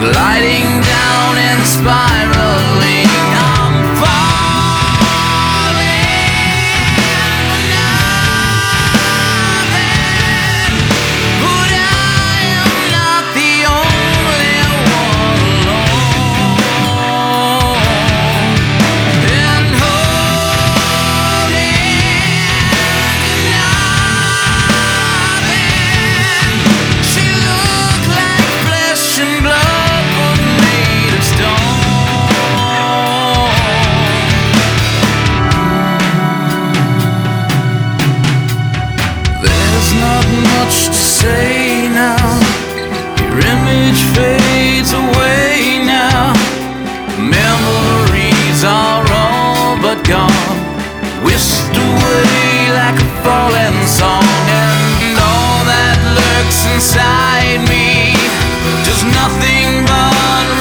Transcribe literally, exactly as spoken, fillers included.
gliding down and spiraling. I'm falling, nothing, but I am not the only one alone. And holding nothing, she looked like flesh and blood, but made of stone. There's not much to say now. Your image fades away now. Memories are all but gone, whisked away like a fallen song. And all that lurks inside me, just nothing but